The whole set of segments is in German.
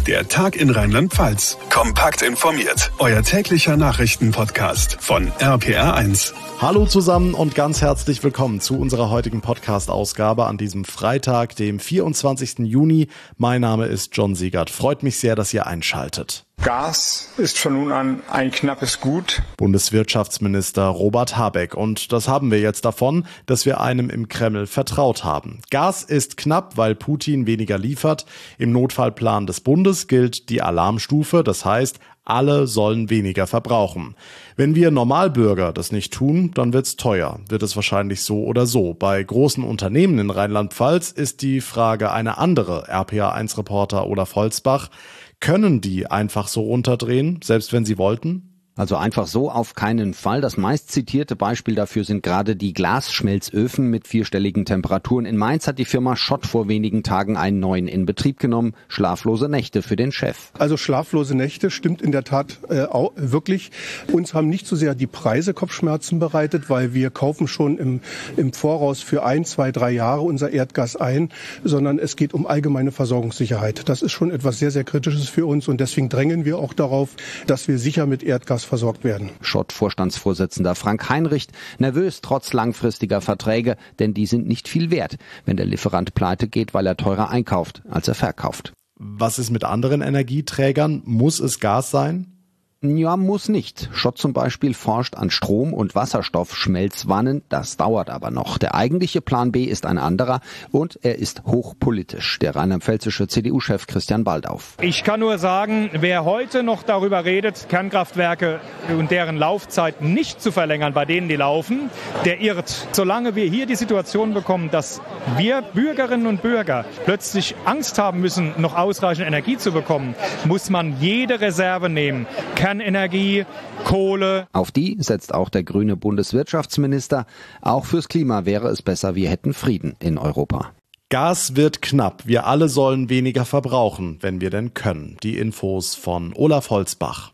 Der Tag in Rheinland-Pfalz. Kompakt informiert. Euer täglicher Nachrichtenpodcast von RPR1. Hallo zusammen und ganz herzlich willkommen zu unserer heutigen Podcast-Ausgabe an diesem Freitag, dem 24. Juni. Mein Name ist John Siegert. Freut mich sehr, dass ihr einschaltet. Gas ist von nun an ein knappes Gut. Bundeswirtschaftsminister Robert Habeck. Und das haben wir jetzt davon, dass wir einem im Kreml vertraut haben. Gas ist knapp, weil Putin weniger liefert. Im Notfallplan des Bundes gilt die Alarmstufe. Das heißt, alle sollen weniger verbrauchen. Wenn wir Normalbürger das nicht tun, dann wird's teuer. Wird es wahrscheinlich so oder so. Bei großen Unternehmen in Rheinland-Pfalz ist die Frage eine andere. RPA1-Reporter Olaf Holzbach. Können die einfach so runterdrehen, selbst wenn sie wollten? Also einfach so auf keinen Fall. Das meistzitierte Beispiel dafür sind gerade die Glasschmelzöfen mit 4-stelligen Temperaturen. In Mainz hat die Firma Schott vor wenigen Tagen einen neuen in Betrieb genommen. Schlaflose Nächte für den Chef. Also schlaflose Nächte stimmt in der Tat wirklich. Uns haben nicht so sehr die Preise Kopfschmerzen bereitet, weil wir kaufen schon im Voraus für 1, 2, 3 Jahre unser Erdgas ein, sondern es geht um allgemeine Versorgungssicherheit. Das ist schon etwas sehr, sehr Kritisches für uns und deswegen drängen wir auch darauf, dass wir sicher mit Erdgas versorgt werden. Schott-Vorstandsvorsitzender Frank Heinrich nervös trotz langfristiger Verträge, denn die sind nicht viel wert, wenn der Lieferant pleite geht, weil er teurer einkauft, als er verkauft. Was ist mit anderen Energieträgern? Muss es Gas sein? Ja, muss nicht. Schott zum Beispiel forscht an Strom- und Wasserstoffschmelzwannen. Das dauert aber noch. Der eigentliche Plan B ist ein anderer und er ist hochpolitisch. Der rheinland-pfälzische CDU-Chef Christian Baldauf. Ich kann nur sagen, wer heute noch darüber redet, Kernkraftwerke und deren Laufzeit nicht zu verlängern, bei denen die laufen, der irrt. Solange wir hier die Situation bekommen, dass wir Bürgerinnen und Bürger plötzlich Angst haben müssen, noch ausreichend Energie zu bekommen, muss man jede Reserve nehmen. Kernenergie, Kohle. Auf die setzt auch der grüne Bundeswirtschaftsminister. Auch fürs Klima wäre es besser, wir hätten Frieden in Europa. Gas wird knapp. Wir alle sollen weniger verbrauchen, wenn wir denn können. Die Infos von Olaf Holzbach.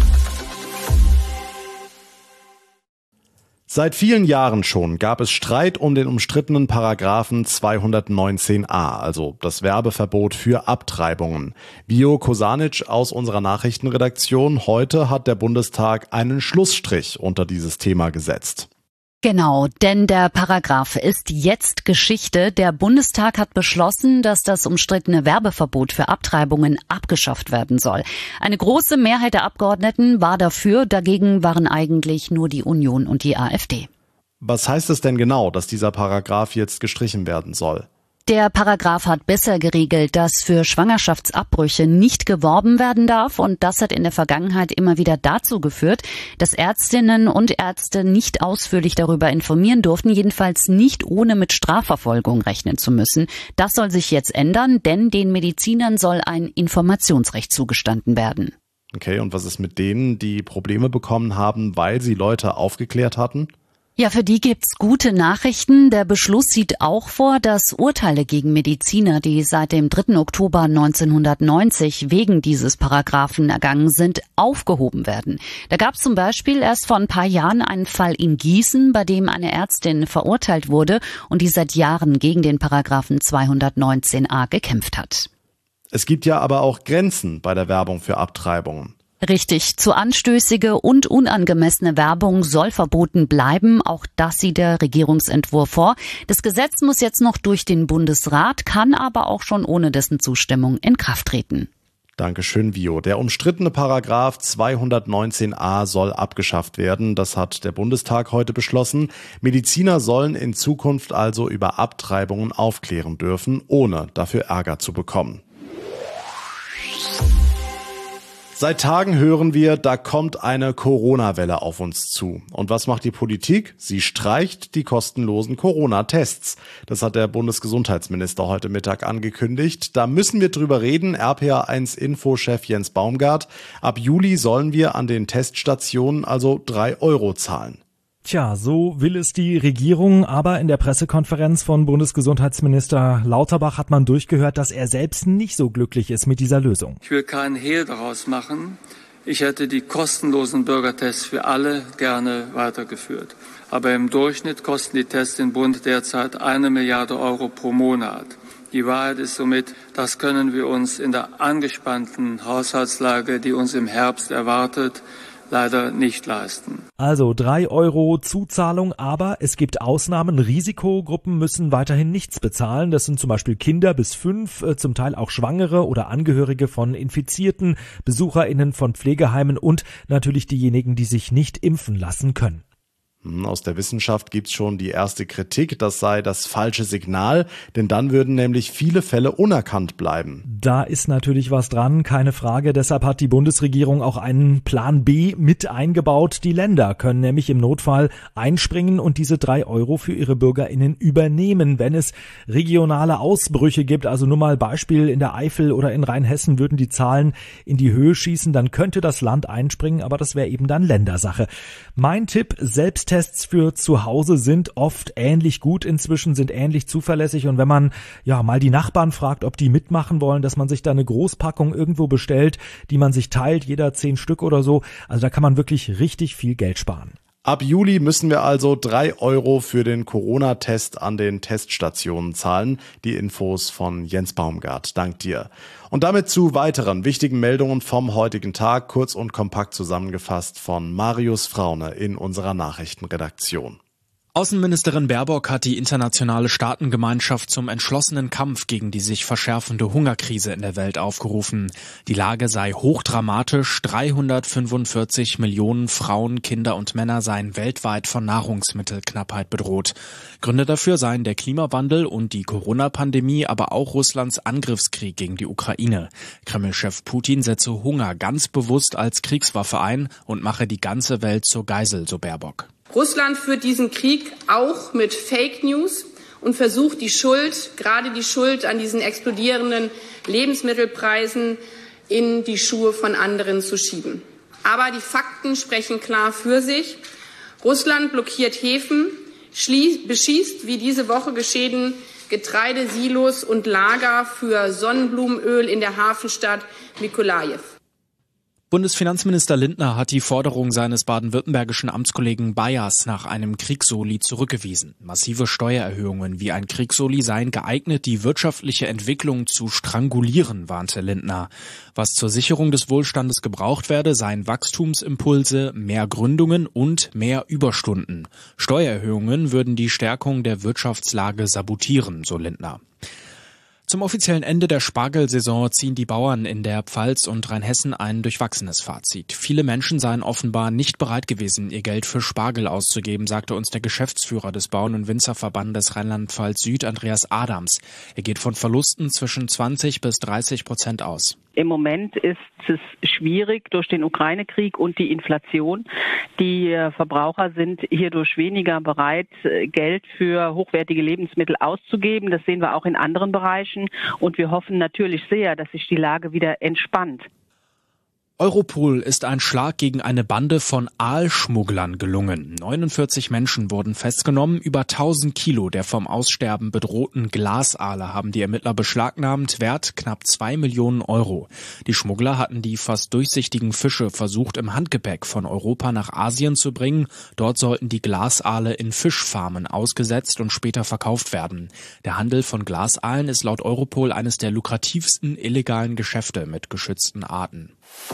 Seit vielen Jahren schon gab es Streit um den umstrittenen Paragraphen 219a, also das Werbeverbot für Abtreibungen. Vio Kosanic aus unserer Nachrichtenredaktion. Heute hat der Bundestag einen Schlussstrich unter dieses Thema gesetzt. Genau, denn der Paragraph ist jetzt Geschichte. Der Bundestag hat beschlossen, dass das umstrittene Werbeverbot für Abtreibungen abgeschafft werden soll. Eine große Mehrheit der Abgeordneten war dafür, dagegen waren eigentlich nur die Union und die AfD. Was heißt es denn genau, dass dieser Paragraph jetzt gestrichen werden soll? Der Paragraph hat besser geregelt, dass für Schwangerschaftsabbrüche nicht geworben werden darf, und das hat in der Vergangenheit immer wieder dazu geführt, dass Ärztinnen und Ärzte nicht ausführlich darüber informieren durften, jedenfalls nicht ohne mit Strafverfolgung rechnen zu müssen. Das soll sich jetzt ändern, denn den Medizinern soll ein Informationsrecht zugestanden werden. Okay, und was ist mit denen, die Probleme bekommen haben, weil sie Leute aufgeklärt hatten? Ja, für die gibt's gute Nachrichten. Der Beschluss sieht auch vor, dass Urteile gegen Mediziner, die seit dem 3. Oktober 1990 wegen dieses Paragraphen ergangen sind, aufgehoben werden. Da gab's zum Beispiel erst vor ein paar Jahren einen Fall in Gießen, bei dem eine Ärztin verurteilt wurde und die seit Jahren gegen den Paragraphen 219a gekämpft hat. Es gibt ja aber auch Grenzen bei der Werbung für Abtreibungen. Richtig, zu anstößige und unangemessene Werbung soll verboten bleiben. Auch das sieht der Regierungsentwurf vor. Das Gesetz muss jetzt noch durch den Bundesrat, kann aber auch schon ohne dessen Zustimmung in Kraft treten. Dankeschön, Vio. Der umstrittene Paragraph 219a soll abgeschafft werden. Das hat der Bundestag heute beschlossen. Mediziner sollen in Zukunft also über Abtreibungen aufklären dürfen, ohne dafür Ärger zu bekommen. Seit Tagen hören wir, da kommt eine Corona-Welle auf uns zu. Und was macht die Politik? Sie streicht die kostenlosen Corona-Tests. Das hat der Bundesgesundheitsminister heute Mittag angekündigt. Da müssen wir drüber reden. RPA1-Info-Chef Jens Baumgart. Ab Juli sollen wir an den Teststationen also 3 € zahlen. Tja, so will es die Regierung, aber in der Pressekonferenz von Bundesgesundheitsminister Lauterbach hat man durchgehört, dass er selbst nicht so glücklich ist mit dieser Lösung. Ich will keinen Hehl daraus machen. Ich hätte die kostenlosen Bürgertests für alle gerne weitergeführt. Aber im Durchschnitt kosten die Tests im Bund derzeit 1 Milliarde € pro Monat. Die Wahrheit ist somit, das können wir uns in der angespannten Haushaltslage, die uns im Herbst erwartet, leider nicht leisten. Also 3 € Zuzahlung, aber es gibt Ausnahmen. Risikogruppen müssen weiterhin nichts bezahlen. Das sind zum Beispiel Kinder bis 5, zum Teil auch Schwangere oder Angehörige von Infizierten, BesucherInnen von Pflegeheimen und natürlich diejenigen, die sich nicht impfen lassen können. Aus der Wissenschaft gibt's schon die erste Kritik, das sei das falsche Signal, denn dann würden nämlich viele Fälle unerkannt bleiben. Da ist natürlich was dran, keine Frage. Deshalb hat die Bundesregierung auch einen Plan B mit eingebaut. Die Länder können nämlich im Notfall einspringen und diese 3 € für ihre BürgerInnen übernehmen, wenn es regionale Ausbrüche gibt. Also nur mal Beispiel, in der Eifel oder in Rheinhessen würden die Zahlen in die Höhe schießen, dann könnte das Land einspringen, aber das wäre eben dann Ländersache. Mein Tipp, Selbsttests für zu Hause sind oft ähnlich gut inzwischen, sind ähnlich zuverlässig und wenn man ja mal die Nachbarn fragt, ob die mitmachen wollen, dass man sich da eine Großpackung irgendwo bestellt, die man sich teilt, jeder 10 Stück oder so, also da kann man wirklich richtig viel Geld sparen. Ab Juli müssen wir also 3 € für den Corona-Test an den Teststationen zahlen. Die Infos von Jens Baumgart. Dank dir. Und damit zu weiteren wichtigen Meldungen vom heutigen Tag, kurz und kompakt zusammengefasst von Marius Fraune in unserer Nachrichtenredaktion. Außenministerin Baerbock hat die internationale Staatengemeinschaft zum entschlossenen Kampf gegen die sich verschärfende Hungerkrise in der Welt aufgerufen. Die Lage sei hochdramatisch. 345 Millionen Frauen, Kinder und Männer seien weltweit von Nahrungsmittelknappheit bedroht. Gründe dafür seien der Klimawandel und die Corona-Pandemie, aber auch Russlands Angriffskrieg gegen die Ukraine. Kreml-Chef Putin setze Hunger ganz bewusst als Kriegswaffe ein und mache die ganze Welt zur Geisel, so Baerbock. Russland führt diesen Krieg auch mit Fake News und versucht gerade die Schuld an diesen explodierenden Lebensmittelpreisen in die Schuhe von anderen zu schieben. Aber die Fakten sprechen klar für sich. Russland blockiert Häfen, beschießt, wie diese Woche geschehen, Getreidesilos und Lager für Sonnenblumenöl in der Hafenstadt Mykolajiw. Bundesfinanzminister Lindner hat die Forderung seines baden-württembergischen Amtskollegen Bayers nach einem Kriegssoli zurückgewiesen. Massive Steuererhöhungen wie ein Kriegssoli seien geeignet, die wirtschaftliche Entwicklung zu strangulieren, warnte Lindner. Was zur Sicherung des Wohlstandes gebraucht werde, seien Wachstumsimpulse, mehr Gründungen und mehr Überstunden. Steuererhöhungen würden die Stärkung der Wirtschaftslage sabotieren, so Lindner. Zum offiziellen Ende der Spargelsaison ziehen die Bauern in der Pfalz und Rheinhessen ein durchwachsenes Fazit. Viele Menschen seien offenbar nicht bereit gewesen, ihr Geld für Spargel auszugeben, sagte uns der Geschäftsführer des Bauern- und Winzerverbandes Rheinland-Pfalz Süd, Andreas Adams. Er geht von Verlusten zwischen 20% aus. Im Moment ist es schwierig durch den Ukraine-Krieg und die Inflation. Die Verbraucher sind hierdurch weniger bereit, Geld für hochwertige Lebensmittel auszugeben. Das sehen wir auch in anderen Bereichen. Und wir hoffen natürlich sehr, dass sich die Lage wieder entspannt. Europol ist ein Schlag gegen eine Bande von Aalschmugglern gelungen. 49 Menschen wurden festgenommen. Über 1000 Kilo der vom Aussterben bedrohten Glasaale haben die Ermittler beschlagnahmt. Wert knapp 2 Millionen €. Die Schmuggler hatten die fast durchsichtigen Fische versucht, im Handgepäck von Europa nach Asien zu bringen. Dort sollten die Glasaale in Fischfarmen ausgesetzt und später verkauft werden. Der Handel von Glasaalen ist laut Europol eines der lukrativsten illegalen Geschäfte mit geschützten Arten.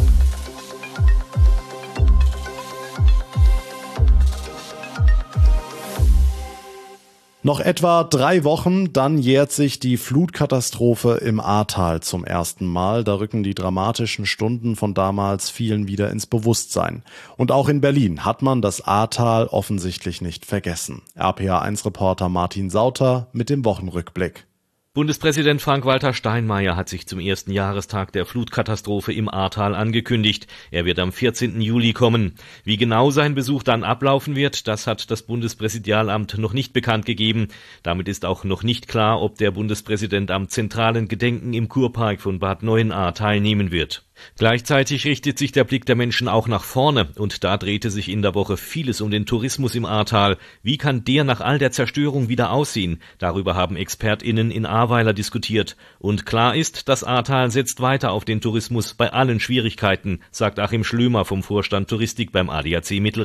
Noch etwa 3 Wochen, dann jährt sich die Flutkatastrophe im Ahrtal zum ersten Mal. Da rücken die dramatischen Stunden von damals vielen wieder ins Bewusstsein. Und auch in Berlin hat man das Ahrtal offensichtlich nicht vergessen. RPA1-Reporter Martin Sauter mit dem Wochenrückblick. Bundespräsident Frank-Walter Steinmeier hat sich zum ersten Jahrestag der Flutkatastrophe im Ahrtal angekündigt. Er wird am 14. Juli kommen. Wie genau sein Besuch dann ablaufen wird, das hat das Bundespräsidialamt noch nicht bekannt gegeben. Damit ist auch noch nicht klar, ob der Bundespräsident am zentralen Gedenken im Kurpark von Bad Neuenahr teilnehmen wird. Gleichzeitig richtet sich der Blick der Menschen auch nach vorne und da drehte sich in der Woche vieles um den Tourismus im Ahrtal. Wie kann der nach all der Zerstörung wieder aussehen? Darüber haben ExpertInnen in Ahrweiler diskutiert. Und klar ist, das Ahrtal setzt weiter auf den Tourismus bei allen Schwierigkeiten, sagt Achim Schlömer vom Vorstand Touristik beim ADAC Mittelrhein.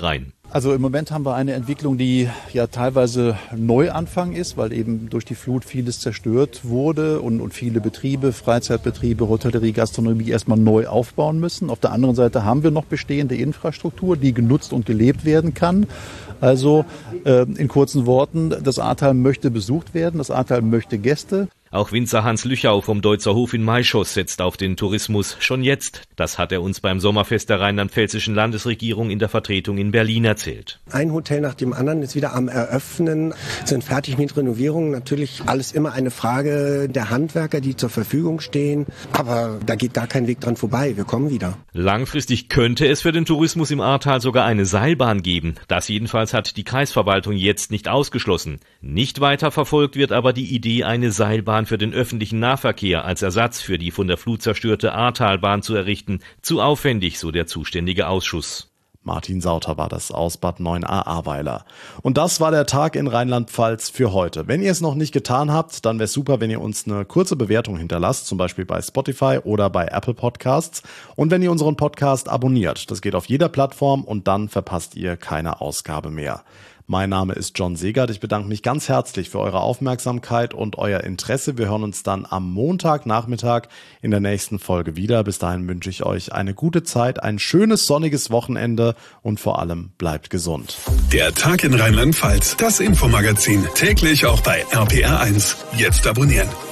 Also im Moment haben wir eine Entwicklung, die ja teilweise Neuanfang ist, weil eben durch die Flut vieles zerstört wurde und viele Betriebe, Freizeitbetriebe, Hotellerie, Gastronomie erstmal neu aufbauen müssen. Auf der anderen Seite haben wir noch bestehende Infrastruktur, die genutzt und gelebt werden kann. Also in kurzen Worten, das Ahrtal möchte besucht werden, das Ahrtal möchte Gäste. Auch Winzer Hans Lüchau vom Deutzer Hof in Maischoss setzt auf den Tourismus schon jetzt. Das hat er uns beim Sommerfest der rheinland-pfälzischen Landesregierung in der Vertretung in Berlin erzählt. Ein Hotel nach dem anderen ist wieder am Eröffnen, sind fertig mit Renovierungen. Natürlich alles immer eine Frage der Handwerker, die zur Verfügung stehen. Aber da geht gar kein Weg dran vorbei. Wir kommen wieder. Langfristig könnte es für den Tourismus im Ahrtal sogar eine Seilbahn geben. Das jedenfalls hat die Kreisverwaltung jetzt nicht ausgeschlossen. Nicht weiter verfolgt wird aber die Idee, eine Seilbahn für den öffentlichen Nahverkehr als Ersatz für die von der Flut zerstörte Ahrtalbahn zu errichten. Zu aufwendig, so der zuständige Ausschuss. Martin Sauter war das aus Bad 9a Ahrweiler. Und das war der Tag in Rheinland-Pfalz für heute. Wenn ihr es noch nicht getan habt, dann wäre es super, wenn ihr uns eine kurze Bewertung hinterlasst, zum Beispiel bei Spotify oder bei Apple Podcasts. Und wenn ihr unseren Podcast abonniert, das geht auf jeder Plattform und dann verpasst ihr keine Ausgabe mehr. Mein Name ist John Segert. Ich bedanke mich ganz herzlich für eure Aufmerksamkeit und euer Interesse. Wir hören uns dann am Montagnachmittag in der nächsten Folge wieder. Bis dahin wünsche ich euch eine gute Zeit, ein schönes sonniges Wochenende und vor allem bleibt gesund. Der Tag in Rheinland-Pfalz, das Infomagazin, täglich auch bei RPR1. Jetzt abonnieren.